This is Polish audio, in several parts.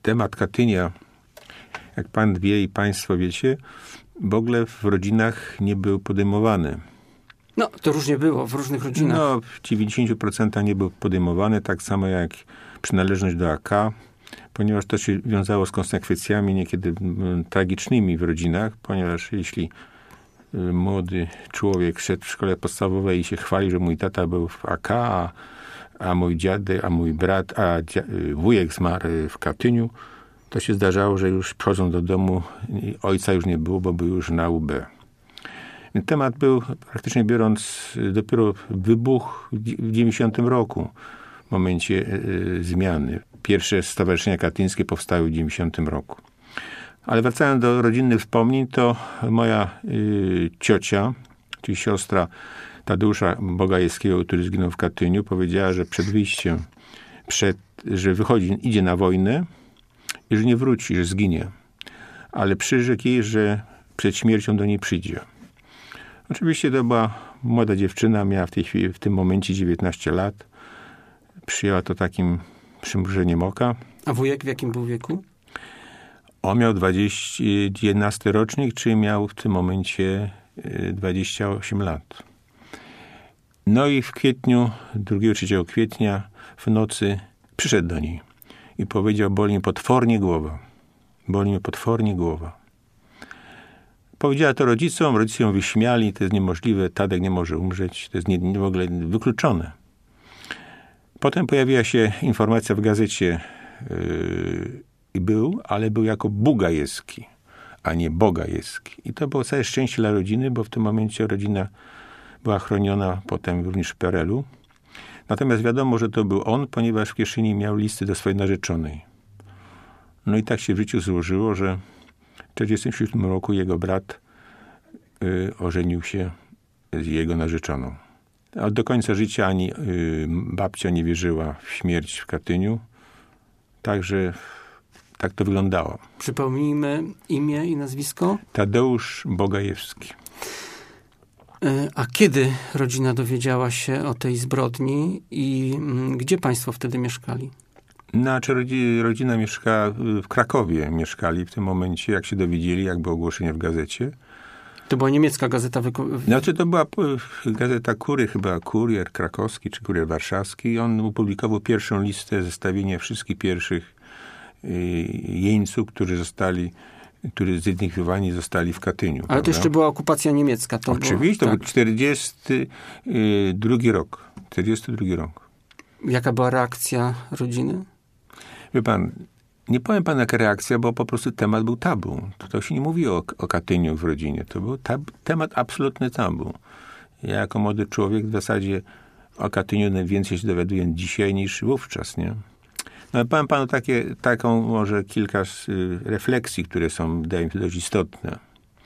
temat Katynia, jak pan wie i państwo wiecie, w ogóle w rodzinach nie był podejmowany. No, to różnie było w różnych rodzinach. No, w 90% nie był podejmowany, tak samo jak przynależność do AK, ponieważ to się wiązało z konsekwencjami niekiedy tragicznymi w rodzinach, ponieważ jeśli młody człowiek szedł w szkole podstawowej i się chwali, że mój tata był w AK, a mój dziadek, a mój brat, wujek zmarł w Katyniu, to się zdarzało, że już przychodzą do domu, ojca już nie było, bo był już na UB. Temat był, praktycznie biorąc, dopiero wybuch w 90 roku, w momencie zmiany. Pierwsze stowarzyszenia katyńskie powstały w 90 roku. Ale wracając do rodzinnych wspomnień, to moja ciocia, czyli siostra Tadeusza Bogajewskiego, który zginął w Katyniu, powiedziała, że przed wyjściem, że wychodzi, idzie na wojnę i że nie wróci, że zginie. Ale przyrzekł jej, że przed śmiercią do niej przyjdzie. Oczywiście to była młoda dziewczyna, miała w tej chwili, w tym momencie 19 lat. Przyjęła to takim przymrużeniem oka. A wujek w jakim był wieku? On miał 11 rocznik, czyli miał w tym momencie 28 lat. No i w kwietniu, 2-3 kwietnia w nocy przyszedł do niej i powiedział: boli mnie potwornie głowa. Boli mnie potwornie głowa. Powiedziała to rodzicom, rodzice ją wyśmiali, to jest niemożliwe, Tadek nie może umrzeć, to jest w ogóle wykluczone. Potem pojawiła się informacja w gazecie ale był jako Bugajewski, a nie Bogajewski. I to było całe szczęście dla rodziny, bo w tym momencie rodzina była chroniona potem również w PRL-u. Natomiast wiadomo, że to był on, ponieważ w kieszeni miał listy do swojej narzeczonej. No i tak się w życiu złożyło, że w 1947 roku jego brat ożenił się z jego narzeczoną. A do końca życia ani babcia nie wierzyła w śmierć w Katyniu. Także tak to wyglądało. Przypomnijmy imię i nazwisko. Tadeusz Bogajewski. A kiedy rodzina dowiedziała się o tej zbrodni i gdzie państwo wtedy mieszkali? Znaczy rodzina mieszkała w Krakowie. Mieszkali w tym momencie, jak się dowiedzieli, jak było ogłoszenie w gazecie. To była niemiecka gazeta? Znaczy to była gazeta chyba Kurier Krakowski czy Kurier Warszawski. I on opublikował pierwszą listę, zestawienie wszystkich pierwszych jeńców, którzy zidentyfikowani zostali w Katyniu. Ale prawda? to jeszcze była okupacja niemiecka. Oczywiście, to był 42 rok. 42 rok. Jaka była reakcja rodziny? Wie pan, nie powiem panu jaka reakcja, bo po prostu temat był tabu. To się nie mówiło o Katyniu w rodzinie. To był temat absolutny tabu. Ja jako młody człowiek w zasadzie o Katyniu najwięcej się dowiaduję dzisiaj niż wówczas, nie? No, powiem panu taką może kilka refleksji, które są, wydaje mi się, dość istotne.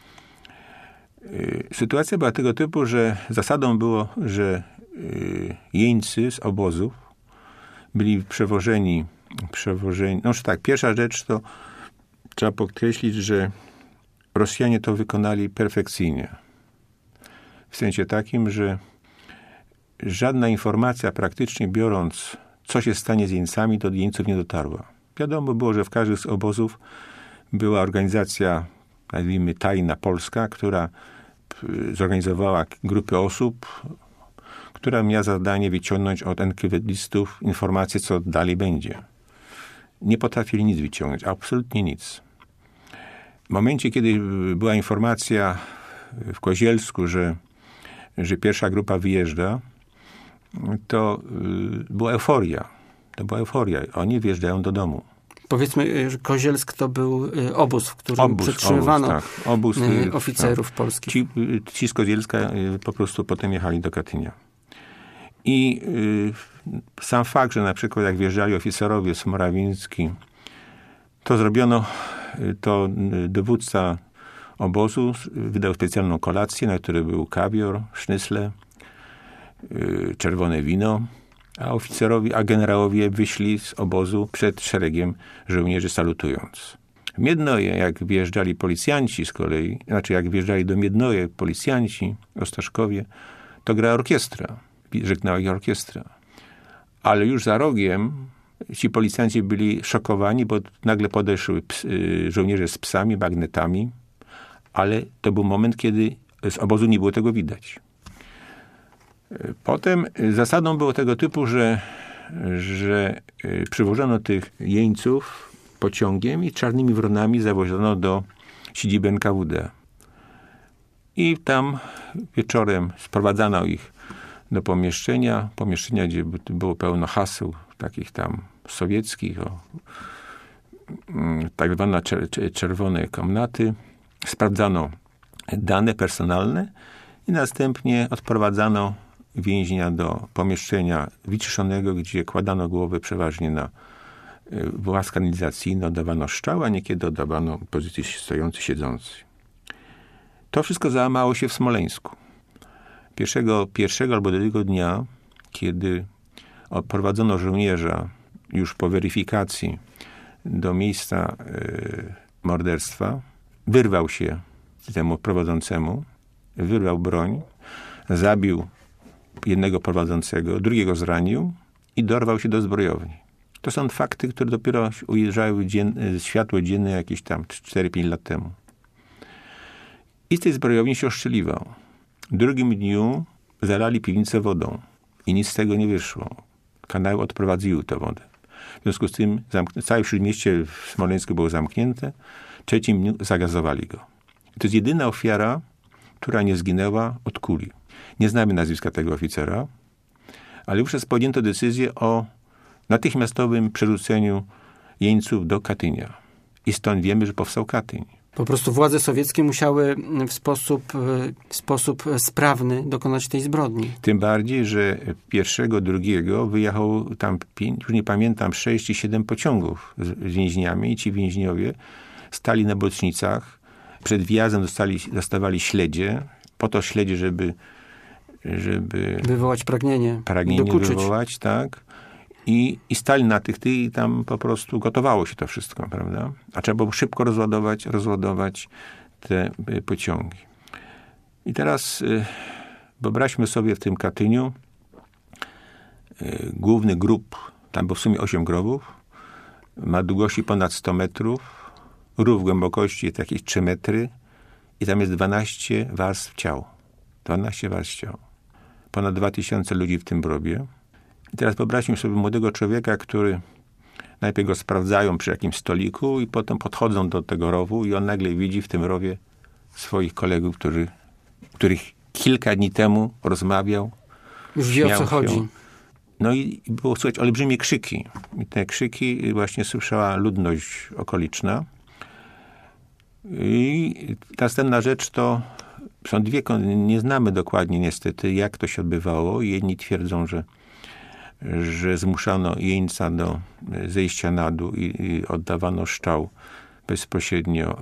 Sytuacja była tego typu, że zasadą było, że jeńcy z obozów byli przewożeni. No tak, pierwsza rzecz to trzeba podkreślić, że Rosjanie to wykonali perfekcyjnie. W sensie takim, że żadna informacja, praktycznie biorąc, co się stanie z jeńcami, do jeńców nie dotarła. Wiadomo było, że w każdym z obozów była organizacja, nazwijmy tajna polska, która zorganizowała grupę osób, która miała zadanie wyciągnąć od enkwedystów informację, co dalej będzie. Nie potrafili nic wyciągnąć, absolutnie nic. W momencie, kiedy była informacja w Kozielsku, że pierwsza grupa wyjeżdża, to była euforia. Oni wjeżdżają do domu. Powiedzmy, że Kozielsk to był obóz, w którym przetrzymywano oficerów polskich. Ci z Kozielska po prostu potem jechali do Katynia. I sam fakt, że na przykład jak wjeżdżali oficerowie Morawiński, to zrobiono, to dowódca obozu wydał specjalną kolację, na której był kawior, sznycle, czerwone wino, a generałowie wyszli z obozu przed szeregiem żołnierzy salutując. W Miednoje, jak wjeżdżali policjanci z kolei, jak wjeżdżali do Miednoje policjanci, Ostaszkowie, to grała orkiestra. Żegnała ich orkiestra. Ale już za rogiem Ci policjanci byli szokowani, bo nagle podeszły żołnierze z psami, bagnetami, ale to był moment, kiedy z obozu nie było tego widać. Potem zasadą było tego typu, że przywożono tych jeńców pociągiem i czarnymi wronami zawoziono do siedziby NKWD. I tam wieczorem sprowadzano ich do pomieszczenia, gdzie było pełno haseł takich tam sowieckich, tak zwane czerwone komnaty. Sprawdzano dane personalne i następnie odprowadzano więźnia do pomieszczenia wyciszonego, gdzie kładano głowę przeważnie na włas kanalizacyjny, oddawano strzał, a niekiedy oddawano pozycji stojący, siedzący. To wszystko załamało się w Smoleńsku. Pierwszego albo drugiego dnia, kiedy odprowadzono żołnierza już po weryfikacji do miejsca morderstwa, wyrwał się temu prowadzącemu, wyrwał broń, zabił jednego prowadzącego, drugiego zranił i dorwał się do zbrojowni. To są fakty, które dopiero ujrzały światło dzienne jakieś tam 4-5 lat temu. I z tej zbrojowni się oszczeliwał. W drugim dniu zalali piwnicę wodą i nic z tego nie wyszło. Kanały odprowadziły tę wodę. W związku z tym całe śródmieście w Smoleńsku było zamknięte. W trzecim dniu zagazowali go. To jest jedyna ofiara, która nie zginęła od kuli. Nie znamy nazwiska tego oficera, ale już podjęto decyzję o natychmiastowym przerzuceniu jeńców do Katynia. I stąd wiemy, że powstał Katyń. Po prostu władze sowieckie musiały w sposób sprawny dokonać tej zbrodni. Tym bardziej, że pierwszego, drugiego wyjechało tam 5, już nie pamiętam, 6 czy 7 pociągów z więźniami i ci więźniowie stali na bocznicach. Przed wjazdem dostawali śledzie, po to śledzie, żeby wywołać pragnienie dokuczyć. Wywołać, tak. I stali na tych i tam po prostu gotowało się to wszystko, prawda? A trzeba było szybko rozładować te pociągi. I teraz wyobraźmy sobie w tym Katyniu główny grób, tam było w sumie 8 grobów, ma długości ponad 100 metrów, rów głębokości jest jakieś 3 metry i tam jest 12 warstw ciał. 12 warstw ciał. Ponad 2000 ludzi w tym grobie. I teraz wyobraźmy sobie młodego człowieka, który najpierw go sprawdzają przy jakimś stoliku i potem podchodzą do tego rowu i on nagle widzi w tym rowie swoich kolegów, których kilka dni temu rozmawiał. Już wie, o co chodzi. No i było słychać olbrzymie krzyki. I te krzyki właśnie słyszała ludność okoliczna. I następna rzecz to są dwie, nie znamy dokładnie niestety, jak to się odbywało. Jedni twierdzą, że zmuszano jeńca do zejścia na dół i oddawano strzał bezpośrednio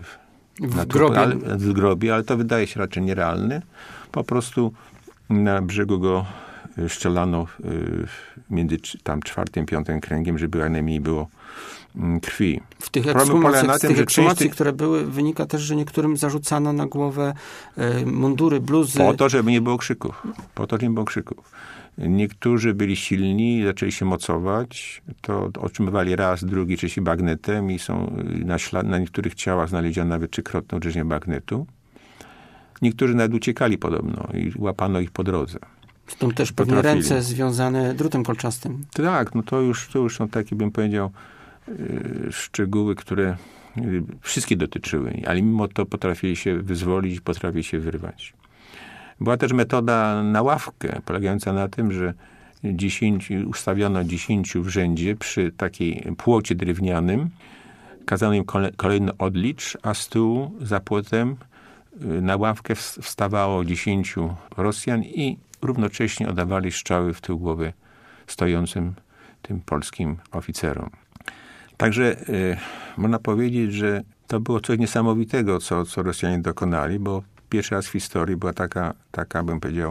w grobie, ale to wydaje się raczej nierealne. Po prostu na brzegu go strzelano między tam 4. i 5. kręgiem, żeby jak najmniej było krwi. W tych ekshumacjach, które były, wynika też, że niektórym zarzucano na głowę mundury, bluzy. Po to, żeby nie było krzyków. Niektórzy byli silni, zaczęli się mocować, to otrzymywali raz, drugi, trzeci bagnetem i są na niektórych ciałach znaleziono nawet 3-krotne uderzenie bagnetu. Niektórzy nawet uciekali podobno i łapano ich po drodze. Stąd też pewnie ręce związane drutem kolczastym. Tak, no to już są takie, bym powiedział, szczegóły, które wszystkie dotyczyły, ale mimo to potrafili się wyzwolić, potrafili się wyrwać. Była też metoda na ławkę, polegająca na tym, że ustawiono 10 w rzędzie przy takiej płocie drewnianym, kazano im kolejny odlicz, a z tyłu za płotem na ławkę wstawało 10 Rosjan i równocześnie oddawali strzały w tył głowy stojącym tym polskim oficerom. Także można powiedzieć, że to było coś niesamowitego, co Rosjanie dokonali, bo pierwszy raz w historii była taka bym powiedział,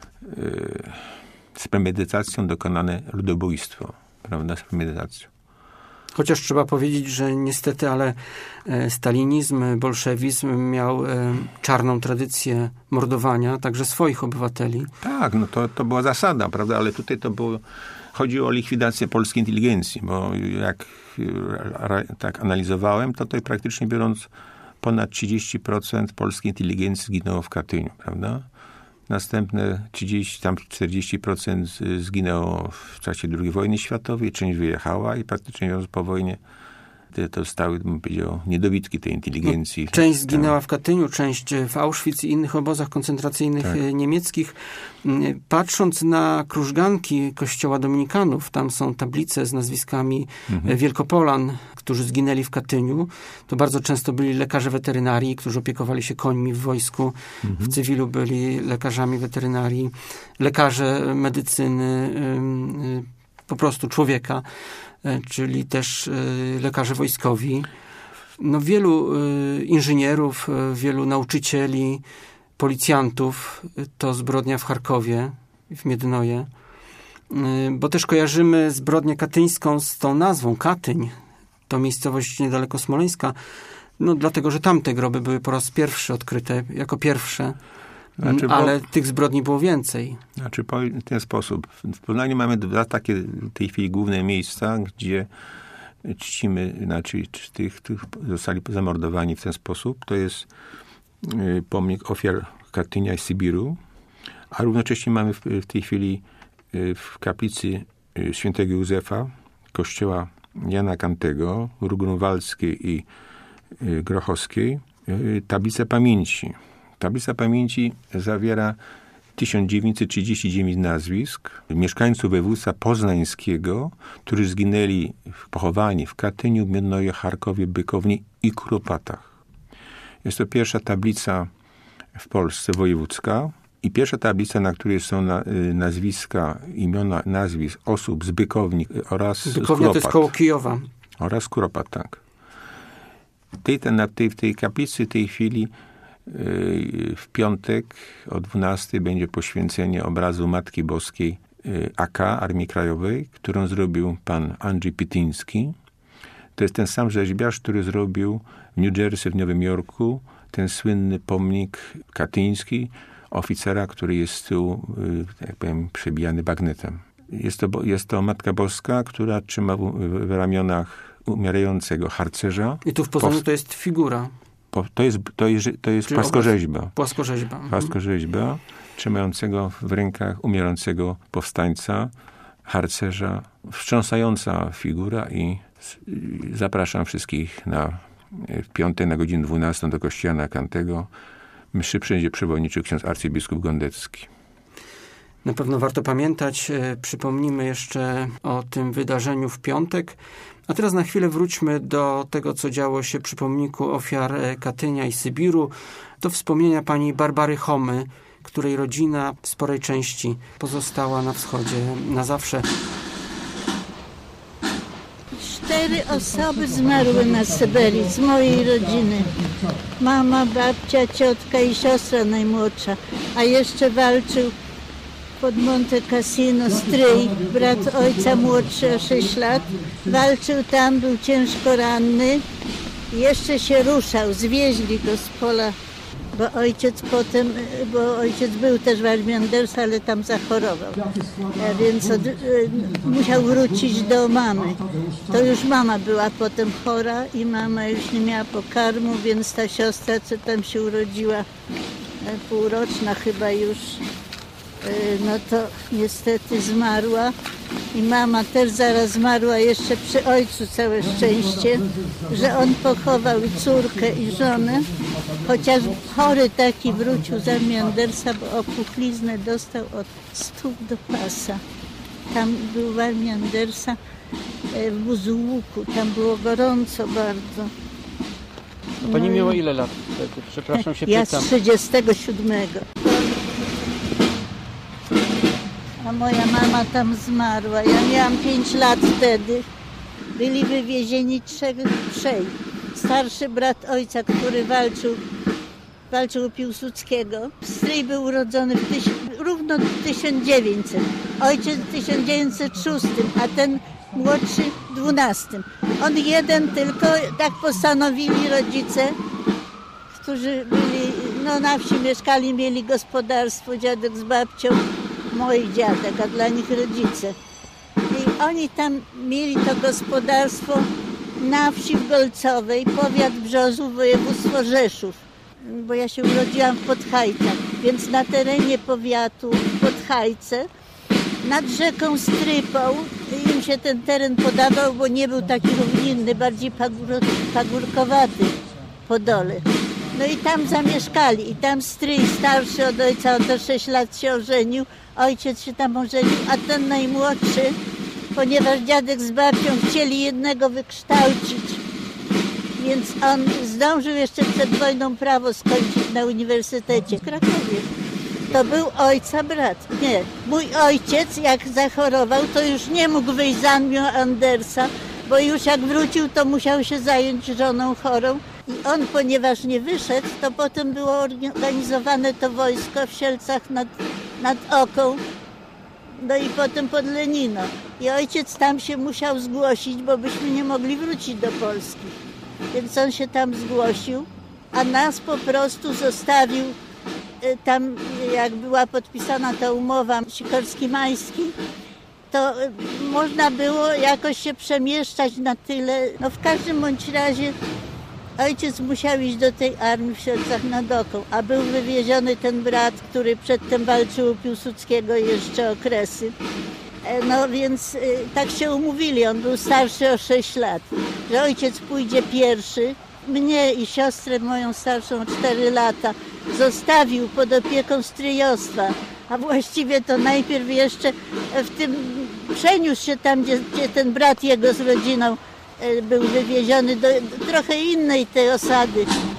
z premedytacją dokonane ludobójstwo. Prawda? Z premedytacją. Chociaż trzeba powiedzieć, że niestety, ale stalinizm, bolszewizm miał czarną tradycję mordowania także swoich obywateli. Tak, no to była zasada, prawda? Ale tutaj to było chodzi o likwidację polskiej inteligencji, bo jak tak analizowałem, to tutaj praktycznie biorąc ponad 30% polskiej inteligencji zginęło w Katyniu, prawda? Następne 40% zginęło w czasie II wojny światowej, część wyjechała i praktycznie biorąc po wojnie to stały, bym powiedział, niedobitki tej inteligencji. Część zginęła w Katyniu, część w Auschwitz i innych obozach koncentracyjnych niemieckich. Patrząc na krużganki kościoła dominikanów, tam są tablice z nazwiskami Wielkopolan, którzy zginęli w Katyniu. To bardzo często byli lekarze weterynarii, którzy opiekowali się końmi w wojsku. W cywilu byli lekarzami weterynarii, lekarze medycyny, po prostu człowieka, czyli też lekarze wojskowi. No, wielu inżynierów, wielu nauczycieli, policjantów. To zbrodnia w Charkowie, w Miednoje. Bo też kojarzymy zbrodnię katyńską z tą nazwą Katyń. To miejscowość niedaleko Smoleńska. No, dlatego, że tamte groby były po raz pierwszy odkryte, jako pierwsze. Ale tych zbrodni było więcej. Znaczy, powiem w ten sposób. W Poznaniu mamy dwa takie w tej chwili główne miejsca, gdzie czcimy, znaczy tych zostali zamordowani w ten sposób. To jest pomnik ofiar Katynia i Sybiru, a równocześnie mamy w tej chwili w kaplicy świętego Józefa, kościoła Jana Kantego, Grunwaldzkiej i Grochowskiej, tablicę pamięci. Tablica pamięci zawiera 1939 nazwisk mieszkańców województwa poznańskiego, którzy zginęli pochowani w Katyniu, Miednoje, Charkowie, Bykowni i Kuropatach. Jest to pierwsza tablica w Polsce wojewódzka i pierwsza tablica, na której są nazwiska, imiona, nazwisk osób z Bykowni oraz z Bykownia to jest koło Kijowa. Oraz Kuropat, tak. W tej kaplicy w tej chwili w piątek o 12 będzie poświęcenie obrazu Matki Boskiej AK Armii Krajowej, którą zrobił pan Andrzej Pytyński. To jest ten sam rzeźbiarz, który zrobił w New Jersey, w Nowym Jorku, ten słynny pomnik katyński oficera, który jest z tyłu, jak powiem, przebijany bagnetem. Jest to Matka Boska, która trzyma w ramionach umierającego harcerza. I tu w Poznaniu to jest figura. To jest płaskorzeźba. Płaskorzeźba, trzymającego w rękach umierającego powstańca, harcerza. Wstrząsająca figura i zapraszam wszystkich w piątek na godzinę 12 do kościoła Jana Kantego. Mszy będzie przewodniczył ksiądz arcybiskup Gondecki. Na pewno warto pamiętać. Przypomnimy jeszcze o tym wydarzeniu w piątek. A teraz na chwilę wróćmy do tego, co działo się przy pomniku ofiar Katynia i Sybiru. Do wspomnienia pani Barbary Homy, której rodzina w sporej części pozostała na wschodzie na zawsze. 4 osoby zmarły na Syberii z mojej rodziny. Mama, babcia, ciotka i siostra najmłodsza. A jeszcze walczył pod Monte Cassino stryj, brat ojca młodszy o 6 lat. Walczył tam, był ciężko ranny. Jeszcze się ruszał, zwieźli go z pola, bo ojciec był też w Armii Andersa, ale tam zachorował. Więc musiał wrócić do mamy. To już mama była potem chora i mama już nie miała pokarmu, więc ta siostra, co tam się urodziła, półroczna chyba już, no to niestety zmarła. I mama też zaraz zmarła, jeszcze przy ojcu, całe szczęście, że on pochował i córkę i żonę, chociaż chory taki wrócił z Armii Andersa, bo opuchliznę dostał od stóp do pasa. Tam był w Armii Andersa w Buzłuku, tam było gorąco bardzo. A pani miała ile lat wtedy? Przepraszam się, ja pytam. Z 37. A moja mama tam zmarła. Ja miałam 5 lat wtedy. Byli wywiezieni trzej. Starszy brat ojca, który walczył u Piłsudskiego. Stryj był urodzony równo w 1900. Ojciec w 1906, a ten młodszy w 12. On jeden tylko, tak postanowili rodzice, którzy byli, na wsi mieszkali, mieli gospodarstwo, dziadek z babcią. Moi dziadek, a dla nich rodzice. Oni tam mieli to gospodarstwo na wsi w Golcowej, powiat Brzozów, województwo Rzeszów. Bo ja się urodziłam w Podhajcach, więc na terenie powiatu w Podhajce nad rzeką Strypą im się ten teren podawał, bo nie był taki równinny, bardziej pagórkowaty po dole. No i tam zamieszkali i tam stryj starszy od ojca, on to 6 lat się ożenił, ojciec się tam ożenił, a ten najmłodszy, ponieważ dziadek z babcią chcieli jednego wykształcić, więc on zdążył jeszcze przed wojną prawo skończyć na Uniwersytecie w Krakowie. To był ojca brat. Nie, mój ojciec jak zachorował, to już nie mógł wyjść z Annią Andersa, bo już jak wrócił, to musiał się zająć żoną chorą. I on, ponieważ nie wyszedł, to potem było organizowane to wojsko w Sielcach nad Oką, no i potem pod Lenino. I ojciec tam się musiał zgłosić, bo byśmy nie mogli wrócić do Polski. Więc on się tam zgłosił, a nas po prostu zostawił tam, jak była podpisana ta umowa Sikorski-Majski, to można było jakoś się przemieszczać na tyle. No w każdym bądź razie ojciec musiał iść do tej armii w Sielcach nad Oką, a był wywieziony ten brat, który przedtem walczył u Piłsudskiego jeszcze okresy. No więc tak się umówili, on był starszy o 6 lat, że ojciec pójdzie pierwszy, mnie i siostrę moją starszą o 4 lata zostawił pod opieką stryjostwa, a właściwie to najpierw jeszcze w tym przeniósł się tam, gdzie ten brat jego z rodziną był wywieziony do trochę innej tej osady,